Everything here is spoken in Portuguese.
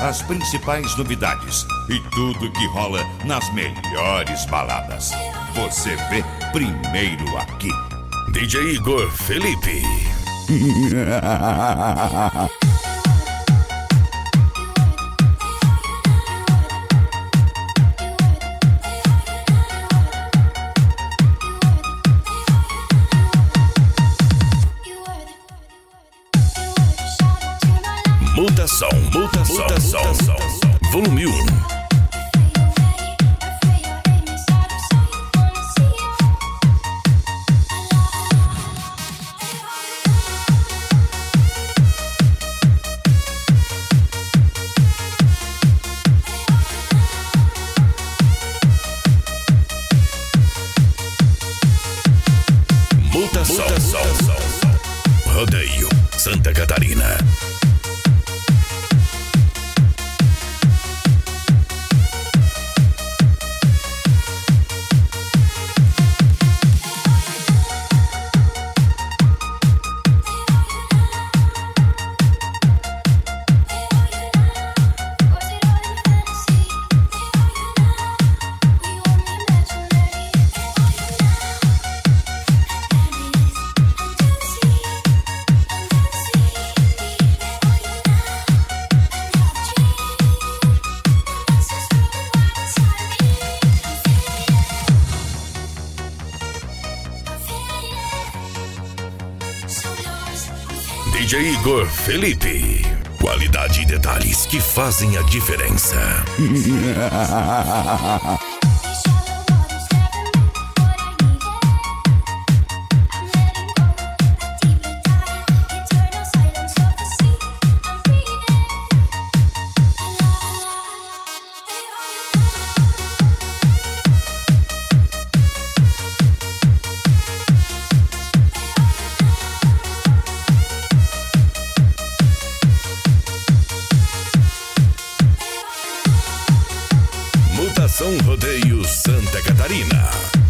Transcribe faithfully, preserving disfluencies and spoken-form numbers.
as principais novidades e tudo que rola nas melhores baladas. Você vê primeiro aqui. D J Igor Felipe. Mutação, mutação, mutação, mutação. Volume um. Mutação, mutação. Rodeio Santa Catarina. D J Igor Felipe. Qualidade e detalhes que fazem a diferença. Mutação Rodeio Santa Catarina.